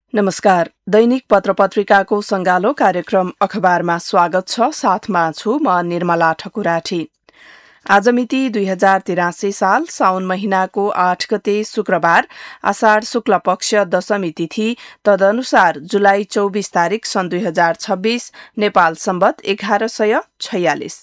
नमस्कार। दैनिक पत्रपत्रिकाको संगालो कार्यक्रम अखबारमा स्वागत छ। साथमा छु म निर्मला ठकुराठी। आज मिति 2083 साल साउन महिनाको 8 गते शुक्रबार, आषाढ शुक्ल पक्ष दशमी तिथि, तदनुसार जुलाई 24 तारिक सन् 2026, नेपाल सम्वत 1146।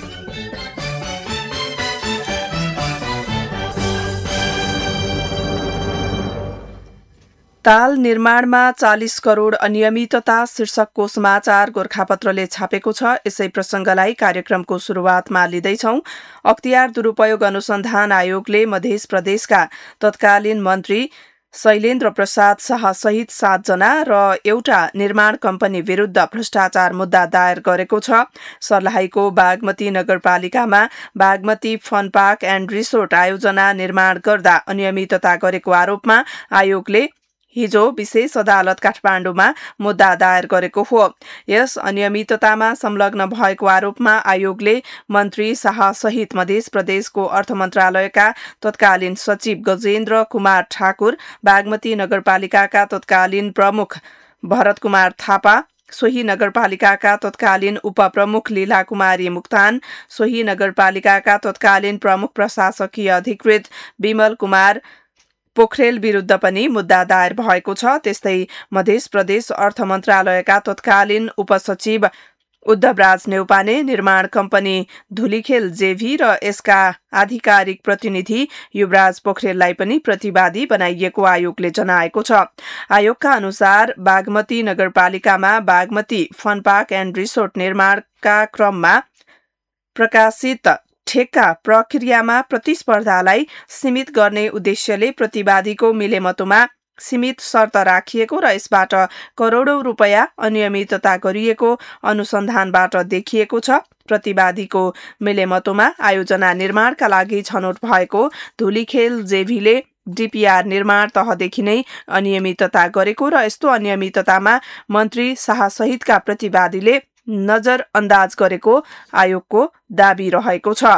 ताल निर्माणमा 40 करोड़ अनियमितता शीर्षकको समाचार गोरखापत्रले छापेको छ। यसै प्रसंगलाई कार्यक्रमको शुरूआतमा लिँदैछौ। अख्तियार दुरूपयोग अनुसन्धान आयोगले मध्य प्रदेशका तत्कालीन मन्त्री शैलेन्द्र प्रसाद शाह सहित 7 जना र एउटा निर्माण कम्पनी विरूद्ध भ्रष्टाचार मुद्दा दायर गरेको छ। सर्लाहीको बागमती नगरपालिकामा Bagmati fun park and resort आयोजना निर्माण गर्दा अनियमितता गरेको आरोपमा आयोगले हिजो विशेष अदालत काठमाडौँमा मुद्दा दायर गरेको हो। यस अनियमिततामा संलग्न भएको आरोपमा आयोगले मन्त्री शाह सहित मध्य प्रदेशको अर्थ मन्त्रालयका तत्कालीन सचिव गजेन्द्र कुमार ठाकुर, बागमती नगरपालिकाका तत्कालीन प्रमुख भरत कुमार थापा, सोही नगरपालिकाका तत्कालीन उपप्रमुख लीला कुमारी मुक्तान, सोही नगरपालिकाका तत्कालीन प्रमुख प्रशासकीय अधिकृत विमल कुमार पोखरेल विरूद्ध पनि मुद्दा दायर भएको छ। त्यस्तै मध्य प्रदेश अर्थ मन्त्रालयका तत्कालीन उपसचिव उद्धवराज नेउपाने, निर्माण कम्पनी धुलीखेल जेभी र यसका आधिकारिक प्रतिनिधि युवराज पोखरेललाई पनि प्रतिवादी बनाइएको आयोगले जनाएको छ। आयोगका अनुसार बागमती नगरपालिकामा Bagmati fun park and resort निर्माणका क्रममा प्रकाशित ठेक्का प्रक्रियामा प्रतिस्पर्धालाई सीमित गर्ने उद्देश्यले प्रतिवादीको मिलेमतोमा सीमित शर्त राखिएको र यसबाट करोडौं रुपैयाँ अनियमितता गरिएको अनुसन्धानबाट देखिएको छ। प्रतिवादीको मिलेमतोमा आयोजना निर्माणका लागि छनौट भएको धुलीखेल जेभीले डीपीआर निर्माण तहदेखि नै अनियमितता गरेको र यस्तो अनियमिततामा मन्त्री शाह सहितका प्रतिवादीले नजर अन्दाज गरेको आयोगको दाबी रहेको छ।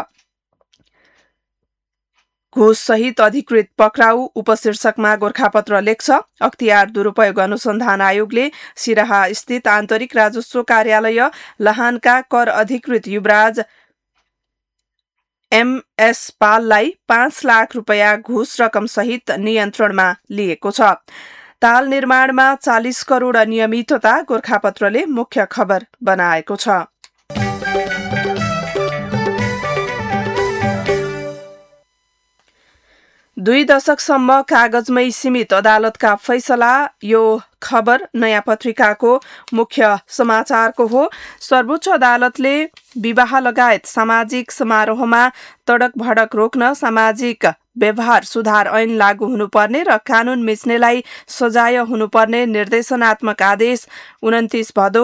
घुस सहित अधिकृत पक्राउ उपशीर्षकमा गोरखापत्र लेख्छ। अख्तियार दुरूपयोग अनुसन्धान आयोगले सिराहा स्थित आन्तरिक राजस्व कार्यालय लाहानका कर अधिकृत युवराज एमएस पाललाई 5 लाख रुपैयाँ घुस रकम सहित नियन्त्रणमा लिएको छ। ताल निर्माणमा 40 करोड़ अनियमितता गोरखापत्रले मुख्य खबर बनाएको छ। 2 दशकसम्म कागजमै सीमित अदालतका फैसला, यो खबर नयाँ पत्रिकाको मुख्य समाचारको हो। सर्वोच्च अदालतले विवाह लगायत सामाजिक समारोहमा तडक भडक रोक्न सामाजिक व्यवहार सुधार ऐन लागू हुनुपर्ने र कानून मिच्नेलाई सजाय हुनुपर्ने निर्देशनात्मक आदेश 29 भदौ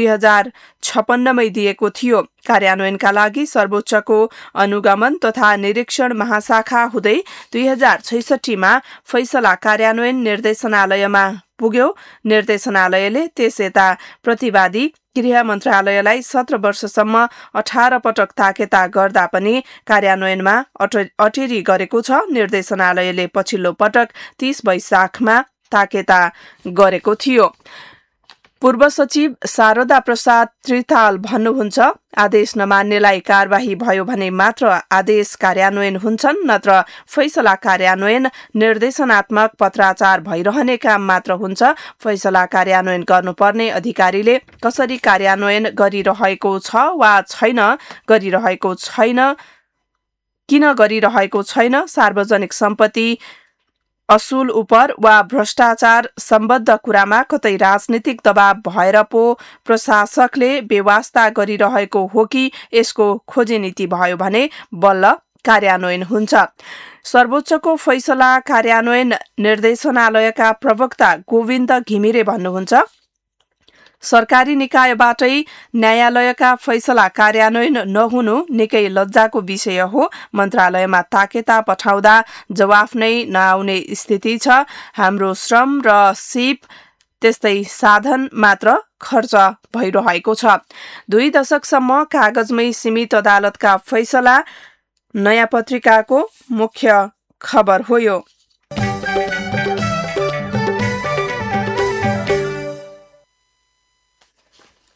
2056 मै दिएको थियो। कार्यान्वयनका लागि सर्वोच्चको अनुगमन तथा निरीक्षण महाशाखा हुँदै 2066 मा फैसला कार्यान्वयन निर्देशनालयमा पुग्यो। निर्देशनालयले त्यस यता प्रतिवादी गृह मन्त्रालयलाई 17 वर्षसम्म 18 पटक ताकेता गर्दा पनि कार्यान्वयनमा अटेरी गरेको छ। निर्देशनालयले पछिल्लो पटक 30 वैशाखमा ताकेता गरेको थियो। पूर्व सचिव शारदा प्रसाद त्रिताल भन्नुहुन्छ, आदेश नमान्नेलाई कारबाही भयो भने मात्र आदेश कार्यान्वयन हुन्छन्, नत्र फैसला कार्यान्वयन निर्देशनात्मक पत्राचार भइरहने काम मात्र हुन्छ। फैसला कार्यान्वयन गर्नुपर्ने अधिकारीले कसरी कार्यान्वयन गरिरहेको छ वा छैन, गरिरहेको छैन, किन गरिरहेको छैन, सार्वजनिक सम्पत्ति असुल उपर वा भ्रष्टाचार सम्बद्ध कुरामा कतै राजनीतिक दबाव भएर पो प्रशासकले बेवास्ता गरिरहेको हो कि यसको खोजी नीति भयो भने बल्ल कार्यान्वयन हुन्छ। सर्वोच्चको फैसला कार्यान्वयन निर्देशनालयका प्रवक्ता गोविन्द घिमिरे भन्नुहुन्छ, सरकारी निकायबाटै न्यायालयका फैसला कार्यान्वयन नहुनु निकै लज्जाको विषय हो। मन्त्रालयमा ताकेता पठाउँदा जवाफ नै नआउने स्थिति छ। हाम्रो श्रम र सिप त्यस्तै साधन मात्र खर्च भइरहेको छ। 2 दशकसम्म कागजमै सीमित अदालतका फैसला नयाँ पत्रिकाको मुख्य खबर हो यो।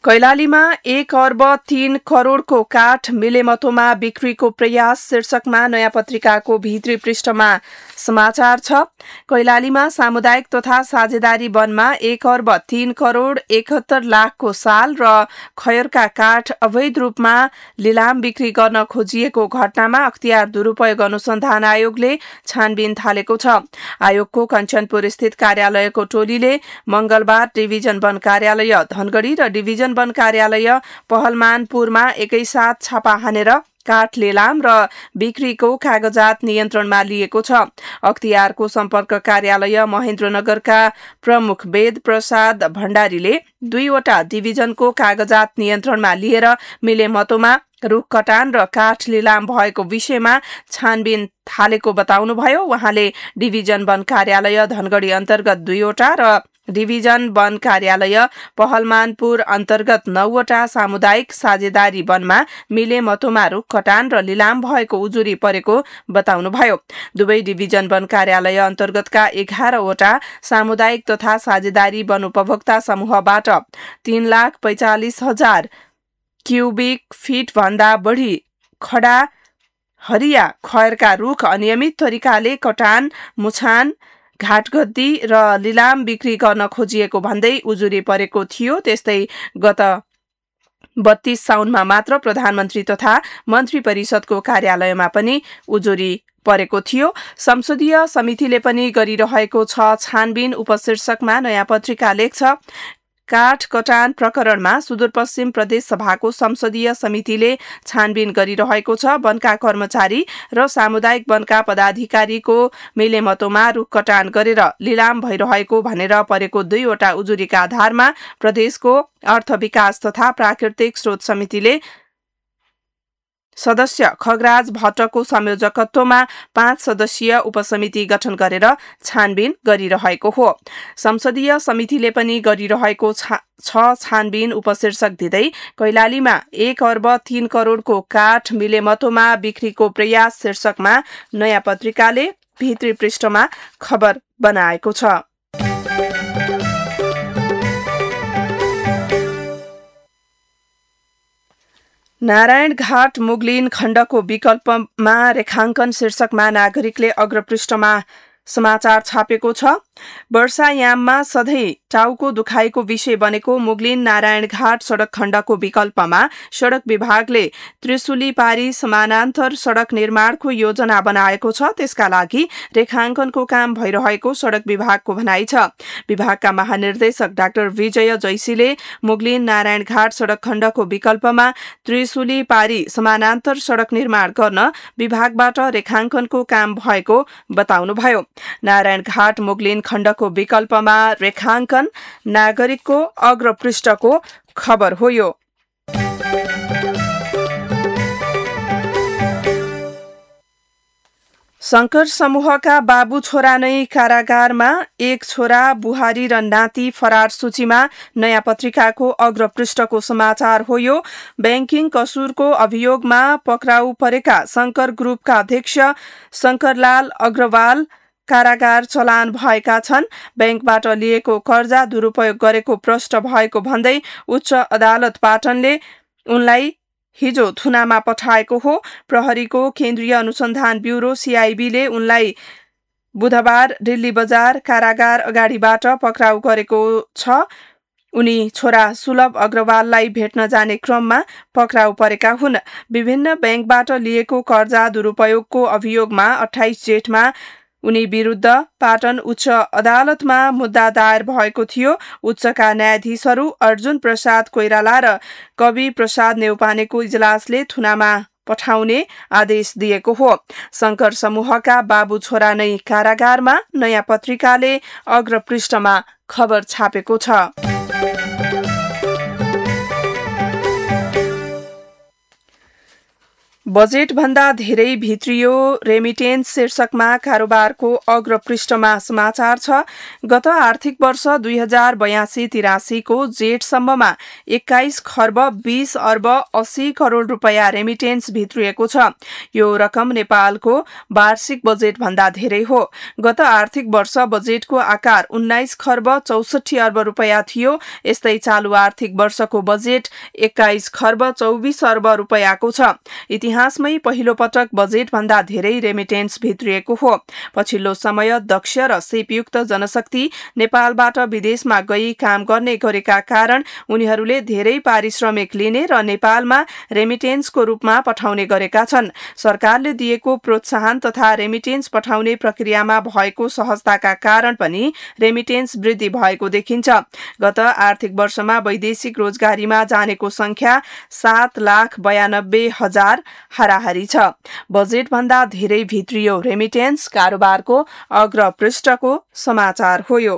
कैलालीमा 1 अर्ब 3 करोडको काठ मिलेमतोमा बिक्रीको प्रयास शीर्षकमा नयाँ पत्रिकाको भित्री पृष्ठमा समाचार छ। कैलालीमा सामुदायिक तथा साझेदारी वनमा 1 अर्ब 3 करोड 71 लाखको साल र खयरका काठ अवैध रूपमा लिलाम बिक्री गर्न खोजिएको घटनामा अख्तियार दुरूपयोग अनुसन्धान आयोगले छानबिन थालेको छ। आयोगको कञ्चनपुर स्थित कार्यालयको टोलीले मंगलबार डिभिजन वन कार्यालय धनगढी र डिभिजन वन कार्यालय पहलमानपुरमा एकैसाथ छापा हानेर काठ लिलाम र बिक्रीको कागजात नियन्त्रणमा लिएको छ। अख्तियारको सम्पर्क कार्यालय महेन्द्रनगरका प्रमुख वेद प्रसाद भण्डारीले 2वटा डिभिजनको कागजात नियन्त्रणमा लिएर मिलेमतोमा रुख कटान र काठ लिलाम भएको विषयमा छानबिन थालेको बताउनुभयो। उहाँले डिभिजन वन कार्यालय धनगढी अन्तर्गत 2वटा र डिभिजन वन कार्यालय पहलमानपुर अन्तर्गत 9वटा सामुदायिक साझेदारी वनमा मिलेमतोमा रुख कटान र लिलाम भएको उजुरी परेको बताउनुभयो। दुवै डिभिजन वन कार्यालय अन्तर्गतका 11वटा सामुदायिक तथा साझेदारी वन उपभोक्ता समूहबाट 3,45,000 क्युबिक फिट भन्दा बढी खडा हरिया खयरका रुख अनियमित तरिकाले कटान, मुछान, घाटगद्दी र लिलाम बिक्री गर्न खोजिएको भन्दै उजुरी परेको थियो। त्यस्तै गत 32 साउनमा मात्र प्रधानमन्त्री तथा मन्त्री परिषदको कार्यालयमा पनि उजुरी परेको थियो। संसदीय समितिले पनि गरिरहेको छ छानबिन उपशीर्षकमा नयाँ पत्रिका लेख्छ। काठ कटान प्रकरणमा सुदूरपश्चिम प्रदेश सभाको संसदीय समितिले छानबिन गरिरहेको छ। वनका कर्मचारी र सामुदायिक वनका पदाधिकारीको मिलेमतोमा रुख कटान गरेर लिलाम भइरहेको भनेर परेको 2वटा उजुरीका आधारमा प्रदेशको अर्थ विकास तथा प्राकृतिक स्रोत समितिले सदस्य खगराज भट्टको संयोजकत्वमा 5 सदस्यीय उपसमिति गठन गरेर छानबिन गरिरहेको हो। संसदीय समितिले पनि गरिरहेको छ छानबिन उपशीर्षक दिँदै कैलालीमा 1 अर्ब 3 करोडको काठ मिलेमतोमा बिक्रीको प्रयास शीर्षकमा नयाँ पत्रिकाले भित्री पृष्ठमा खबर बनाएको छ। नारायणघाट मुगलिन खण्डको विकल्पमा रेखाङ्कन शीर्षकमा नागरिकले अग्रपृष्ठमा समाचार छापेको छ। वर्षायाममा सधैँ टाउको दुखाइको विषय बनेको मुगलिन नारायणघाट सडक खण्डको विकल्पमा सडक विभागले त्रिशुली पारी समानान्तर सडक निर्माणको योजना बनाएको छ। त्यसका लागि रेखाङ्कनको काम भइरहेको सडक विभागको भनाइ छ। विभागका महानिर्देशक डाक्टर विजय जैसीले मुगलिन नारायणघाट सडक खण्डको विकल्पमा त्रिशुली पारी समानान्तर सडक निर्माण गर्न विभागबाट रेखाङ्कनको काम भएको बताउनुभयो। नारायणघाट मुगलिन खण्डको विकल्पमा रेखाङ्कन नागरिकको अग्रपृष्ठको खबर हो। यो शंकर समूहका बाबु छोरा नै कारागारमा, 1 छोरा बुहारी र नाति फरार सूचीमा नयाँ पत्रिकाको अग्रपृष्ठको समाचार हो। यो बैंकिङ कसुरको अभियोगमा पक्राउ परेका शंकर ग्रुपका अध्यक्ष शंकरलाल अग्रवाल कारागार चलान भएका छन्। बैंकबाट लिएको कर्जा दुरूपयोग गरेको प्रष्ट भएको भन्दै उच्च अदालत पाटनले उनलाई हिजो थुनामा पठाएको हो। प्रहरीको केन्द्रीय अनुसन्धान ब्युरो CIBले उनलाई बुधबार दिल्ली बजार कारागार अगाडिबाट पक्राउ गरेको छ। उनी छोरा सुलभ अग्रवाललाई भेट्न जाने क्रममा पक्राउ परेका हुन्। विभिन्न बैंकबाट लिएको कर्जा दुरूपयोगको अभियोगमा 28 जेठमा उनी विरुद्ध पाटन उच्च अदालतमा मुद्दा दायर भएको थियो। उच्चका न्यायाधीशहरू अर्जुन प्रसाद कोइराला र कवि प्रसाद नेउपानेको इजलासले थुनामा पठाउने आदेश दिएको हो। शंकर समूहका बाबु छोरा नै कारागारमा नयाँ पत्रिकाले अग्रपृष्ठमा खबर छापेको छ। बजेटभन्दा धेरै भित्रियो रेमिटेन्स शीर्षकमा कारोबारको अग्रपृष्ठमा समाचार छ। गत आर्थिक वर्ष 2082-83 को जेठसम्ममा 21 खर्ब 20 अर्ब 80 करोड रुपैयाँ रेमिटेन्स भित्रिएको छ। यो रकम नेपालको वार्षिक बजेटभन्दा धेरै हो। गत आर्थिक वर्ष बजेटको आकार 19 खर्ब 64 अर्ब रुपैयाँ थियो। यस्तै चालु आर्थिक वर्षको बजेट 21 खर्ब 24 अर्ब रुपैयाँको छ। इतिहासमै पहिलो पटक बजेटभन्दा धेरै रेमिटेन्स भित्रिएको हो। पछिल्लो समय दक्ष र सिपयुक्त जनशक्ति नेपालबाट विदेशमा गई काम गर्ने गरेका कारण उनीहरूले धेरै पारिश्रमिक लिने र नेपालमा रेमिटेन्सको रूपमा पठाउने गरेका छन्। सरकारले दिएको प्रोत्साहन तथा रेमिटेन्स पठाउने प्रक्रियामा भएको सहजताका कारण पनि रेमिटेन्स वृद्धि भएको देखिन्छ। गत आर्थिक वर्षमा वैदेशिक रोजगारीमा जानेको संख्या 7,92,000 हाराहारी छ। बजेटभन्दा धेरै भित्रियो रेमिटेन्स कारोबारको अग्रपृष्ठको समाचार हो। यो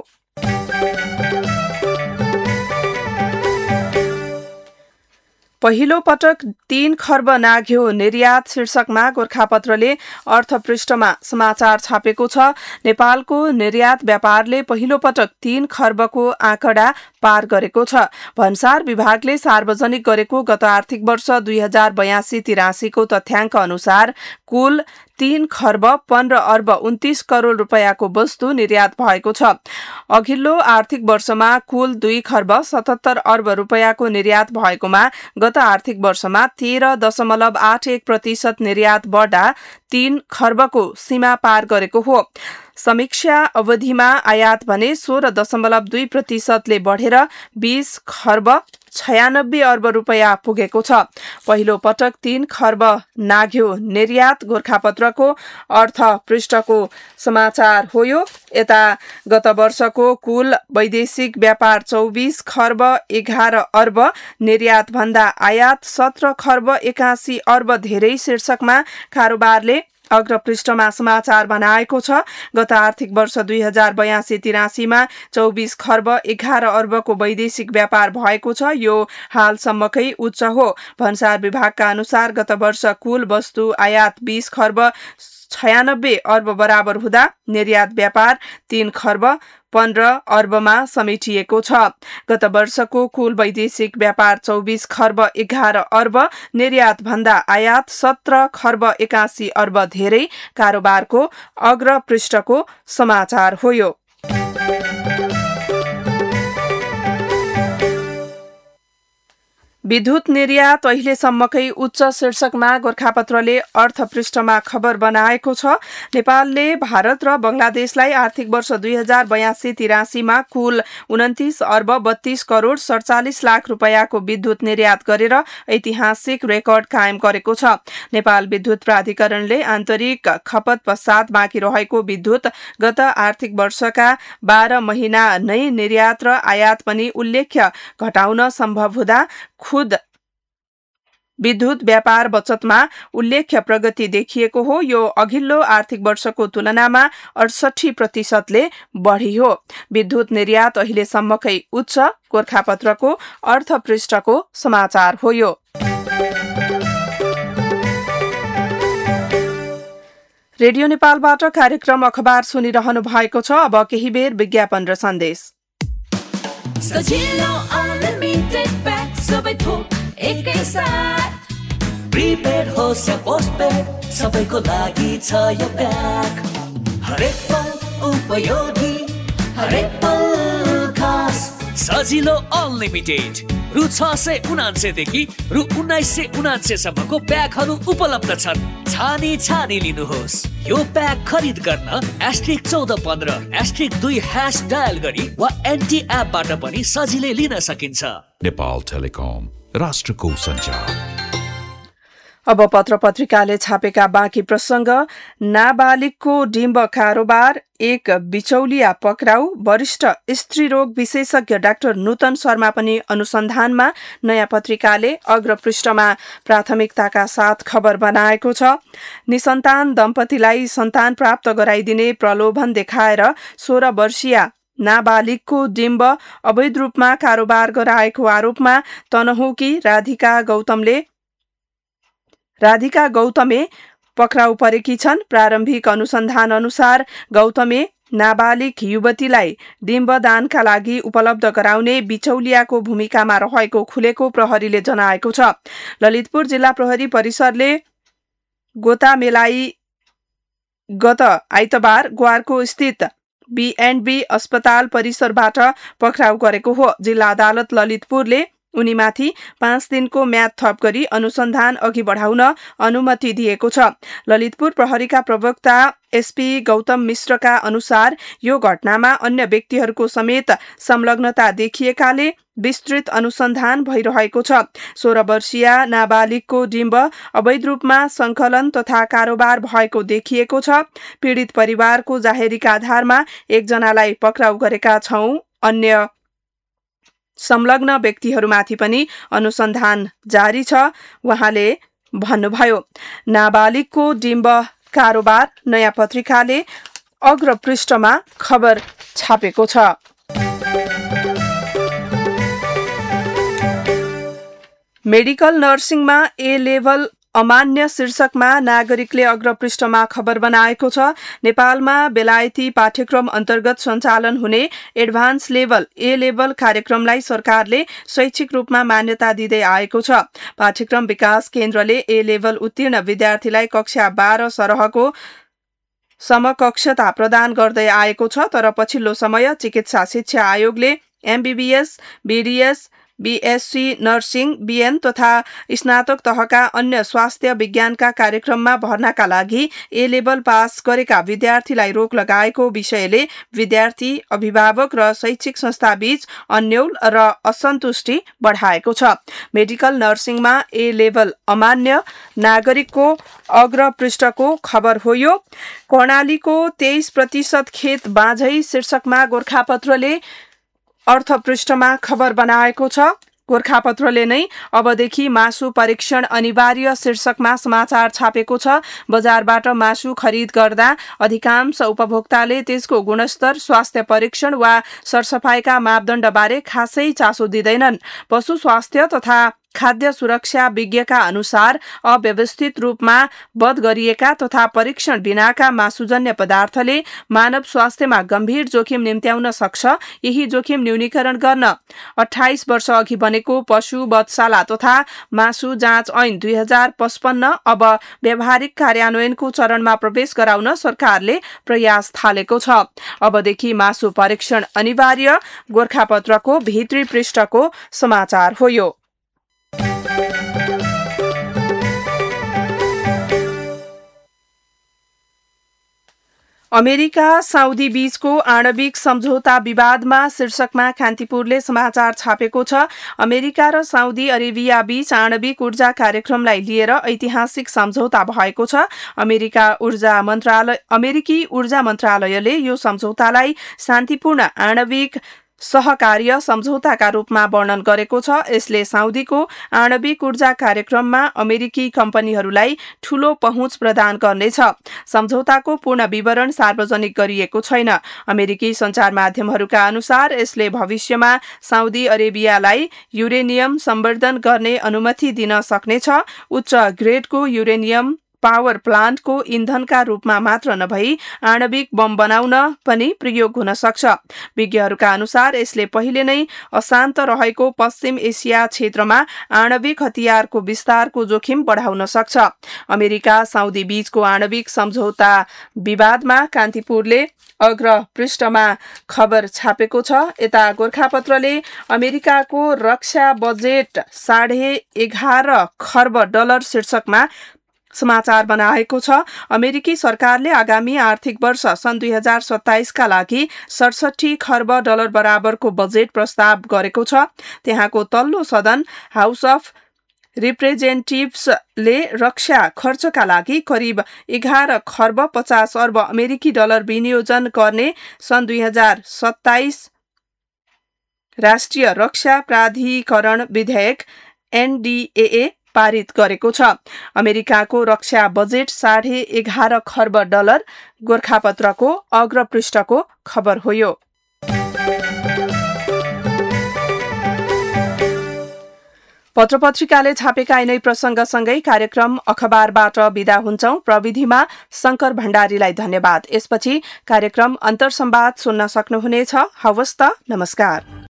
पहिलो पटक 3 खर्ब नाघ्यो निर्यात शीर्षकमा गोरखापत्रले अर्थपृष्ठमा समाचार छापेको छ। नेपालको निर्यात व्यापारले पहिलो पटक 3 खर्बको आँकडा पार गरेको छ। भन्सार विभागले सार्वजनिक गरेको गत आर्थिक वर्ष 2082-83 को तथ्याङ्क अनुसार कुल 3 खर्ब 15 अर्ब 29 करोड रुपैयाँको वस्तु निर्यात भएको छ। अघिल्लो आर्थिक वर्षमा कुल 2 खर्ब 77 अर्ब रुपैयाँको निर्यात भएकोमा गत आर्थिक वर्षमा 13.81% निर्यात बढ्दा 3 खर्बको सीमा पार गरेको हो। समीक्षा अवधिमा आयात भने 16.2%ले बढेर 20 खर्ब 96 अर्ब रुपैयाँ पुगेको छ। पहिलो पटक 3 खर्ब नाघ्यो निर्यात गोरखापत्रको अर्थपृष्ठको समाचार हो। यो यता गत वर्षको कुल वैदेशिक व्यापार 24 खर्ब 11 अर्ब निर्यात भन्दा आयात 17 खर्ब 81 अर्ब धेरै शीर्षकमा कारोबारले अग्रपृष्ठमा समाचार बनाएको छ। गत आर्थिक वर्ष 2082-83 मा 24 खर्ब 11 अर्बको वैदेशिक व्यापार भएको छ। यो हालसम्मकै उच्च हो। भन्सार विभागका अनुसार गत वर्ष कुल वस्तु आयात 20 खर्ब 96 अर्ब बराबर हुँदा निर्यात व्यापार 3 खर्ब 15 अर्बमा समेटिएको छ। गत वर्षको कुल वैदेशिक व्यापार 24 खर्ब 11 अर्ब निर्यात भन्दा आयात 17 खर्ब 81 अर्ब धेरै कारोबारको अग्रपृष्ठको समाचार हो। यो विद्युत निर्यात अहिलेसम्मकै उच्च शीर्षकमा गोरखापत्रले अर्थपृष्ठमा खबर बनाएको छ। नेपालले भारत र बंगलादेशलाई आर्थिक वर्ष 2082-83 मा कुल 29 अर्ब 32 करोड 47 लाख रुपैयाँको विद्युत निर्यात गरेर ऐतिहासिक रेकर्ड कायम गरेको छ। नेपाल विद्युत प्राधिकरणले आन्तरिक खपत पश्चात बाँकी रहेको विद्युत गत आर्थिक वर्षका 12 महिना नै निर्यात र आयात पनि उल्लेख्य घटाउन सम्भव हुँदा खुद विद्युत व्यापार बचतमा उल्लेख्य प्रगति देखिएको हो। यो अघिल्लो आर्थिक वर्षको तुलनामा 68%ले बढी हो। विद्युत निर्यात अहिलेसम्मकै उच्च गोरखापत्रको अर्थपृष्ठको समाचार हो। यो रेडियो नेपालबाट कार्यक्रम अखबार सुनिरहनु भएको छ। अब केही बेर विज्ञापन र सन्देश। प्रिपेड होस् या पोस्टपेड सबैको लागि छ यो प्याक। हरेक पल उपयोगी, हरेक पल खास। सजिलो अनलिमिटेड रु 679 देखि रु 1979 सम्मको प्याकहरू उपलब्ध छन्। छानी लिनुहोस्। यो प्याक खरिद गर्न *1415 *2# डायल गरी वा एनटी एपबाट पनि सजिलै लिन सकिन्छ। नेपाल टेलिकम, राष्ट्रको सञ्चार। अब पत्र पत्रिकाले छापेका बाँकी प्रसंग। नाबालिगको डिम्ब कारोबार, एक बिचौलिया पक्राउ, वरिष्ठ स्त्रीरोग विशेषज्ञ डाक्टर नूतन शर्मा पनि अनुसन्धानमा नयाँ पत्रिकाले अग्रपृष्ठमा प्राथमिकताका साथ खबर बनाएको छ। निसन्तान दम्पतिलाई सन्तान प्राप्त गराइदिने प्रलोभन देखाएर 16 वर्षीय नाबालिगको डिम्ब अवैध रूपमा कारोबार गराएको आरोपमा तनहुकी राधिका गौतमले राधिका गौतमे पक्राउ परेकी छन्। प्रारम्भिक अनुसन्धान अनुसार गौतमे नाबालिग युवतीलाई डिम्बदानका लागि उपलब्ध गराउने बिचौलियाको भूमिकामा रहेको खुलेको प्रहरीले जनाएको छ। ललितपुर जिल्ला प्रहरी परिसरले गोतामेलाई गत आइतबार ग्वारको स्थित B&B अस्पताल परिसरबाट पक्राउ गरेको हो। जिल्ला अदालत ललितपुरले उनीमाथि 5 दिनको म्याद थप गरी अनुसन्धान अघि बढाउन अनुमति दिएको छ। ललितपुर प्रहरीका प्रवक्ता एसपी गौतम मिश्रका अनुसार यो घटनामा अन्य व्यक्तिहरूको समेत संलग्नता देखिएकाले विस्तृत अनुसन्धान भइरहेको छ। 16 वर्षीय नाबालिगको डिम्ब अवैध रूपमा सङ्कलन तथा कारोबार भएको देखिएको छ। पीडित परिवारको जाहेरीका आधारमा एकजनालाई पक्राउ गरेका छौं। अन्य संलग्न व्यक्तिहरूमाथि पनि अनुसन्धान जारी छ। उहाँले भन्नुभयो। नाबालिगको डिम्ब कारोबार नयाँ पत्रिकाले अग्रपृष्ठमा खबर छापेको छ। मेडिकल नर्सिङमा ए लेभल अमान्य शीर्षकमा नागरिकले अग्रपृष्ठमा खबर बनाएको छ। नेपालमा बेलायती पाठ्यक्रम अन्तर्गत सञ्चालन हुने एडभान्स लेभल ए लेभल कार्यक्रमलाई सरकारले शैक्षिक रूपमा मान्यता दिँदै आएको छ। पाठ्यक्रम विकास केन्द्रले ए लेभल उत्तीर्ण विद्यार्थीलाई कक्षा 12 सरहको समकक्षता प्रदान गर्दै आएको छ। तर पछिल्लो समय चिकित्सा शिक्षा आयोगले MBBS, BDS, BSc nursing, BN तथा स्नातक तहका अन्य स्वास्थ्य विज्ञानका कार्यक्रममा भर्नाका लागि ए लेभल पास गरेका विद्यार्थीलाई रोक लगाएको विषयले विद्यार्थी, अभिभावक र शैक्षिक संस्थाबीच अन्यल र असन्तुष्टि बढाएको छ। मेडिकल नर्सिङमा ए लेभल अमान्य नागरिकको अग्रपृष्ठको खबर हो यो। कर्णालीको 23% खेत बाँझै शीर्षकमा गोरखापत्रले अर्थपृष्ठमा खबर बनाएको छ। गोरखापत्रले नै अबदेखि मासु परीक्षण अनिवार्य शीर्षकमा समाचार छापेको छ। बजारबाट मासु खरिद गर्दा अधिकांश उपभोक्ताले त्यसको गुणस्तर, स्वास्थ्य परीक्षण वा सरसफाइका मापदण्डबारे खासै चासो दिँदैनन्। पशु स्वास्थ्य तथा खाद्य सुरक्षा विज्ञका अनुसार अव्यवस्थित रूपमा वध गरिएका तथा परीक्षण बिनाका मासुजन्य पदार्थले मानव स्वास्थ्यमा गम्भीर जोखिम निम्त्याउन सक्छ। यही जोखिम न्यूनीकरण गर्न 28 वर्ष अघि बनेको पशु वधशाला तथा मासु जाँच ऐन 2055 अब व्यावहारिक कार्यान्वयनको चरणमा प्रवेश गराउन सरकारले प्रयास थालेको छ। अबदेखि मासु परीक्षण अनिवार्य। गोरखापत्रको भित्री पृष्ठको समाचार हो यो। अमेरिका साउदी बीचको आणविक सम्झौता विवादमा शीर्षकमा कान्तिपुरले समाचार छापेको छ। अमेरिका र साउदी अरेबिया बीच आणविक ऊर्जा कार्यक्रमलाई लिएर ऐतिहासिक सम्झौता भएको छ। अमेरिकी ऊर्जा मन्त्रालयले यो सम्झौतालाई शान्तिपूर्ण आणविक सहकार्य सम्झौताका रूपमा वर्णन गरेको छ। यसले साउदीको आणविक ऊर्जा कार्यक्रममा अमेरिकी कम्पनीहरूलाई ठूलो पहुँच प्रदान गर्नेछ। सम्झौताको पूर्ण विवरण सार्वजनिक गरिएको छैन। अमेरिकी सञ्चार माध्यमहरूका अनुसार यसले भविष्यमा साउदी अरेबियालाई युरेनियम संवर्धन गर्ने अनुमति दिन सक्नेछ। उच्च ग्रेडको युरेनियम पावर प्लान्टको इन्धनका रूपमा मात्र नभई आणविक बम बनाउन पनि प्रयोग हुन सक्छ। विज्ञहरूका अनुसार यसले पहिले नै अशान्त रहेको पश्चिम एसिया क्षेत्रमा आणविक हतियारको विस्तारको जोखिम बढाउन सक्छ। अमेरिका साउदी बीचको आणविक सम्झौता विवादमा कान्तिपुरले अग्रपृष्ठमा खबर छापेको छ। यता गोरखापत्रले अमेरिकाको रक्षा बजेट $11.5 खर्ब शीर्षकमा समाचार बनाएको छ। अमेरिकी सरकारले आगामी आर्थिक वर्ष सन् 2027 का लागि $67 खर्ब बराबरको बजेट प्रस्ताव गरेको छ। त्यहाँको तल्लो सदन हाउस अफ रिप्रेजेन्टेटिभ्सले रक्षा खर्चका लागि करिब $11 खर्ब 50 अर्ब अमेरिकी डलर विनियोजन गर्ने सन् 2027 राष्ट्रिय रक्षा प्राधिकरण विधेयक NDAA पारित गरेको छ। अमेरिकाको रक्षा बजेट $11.5 खर्ब गोरखापत्रको अग्रपृष्ठको खबर हो यो। पत्रपत्रिकाले छापेका यिनै प्रसंगसँगै कार्यक्रम अखबारबाट बिदा हुन्छौं। प्रविधिमा शंकर भण्डारीलाई धन्यवाद। यसपछि कार्यक्रम अन्तर्संवाद सुन्न सक्नुहुनेछ। हवस् त, नमस्कार।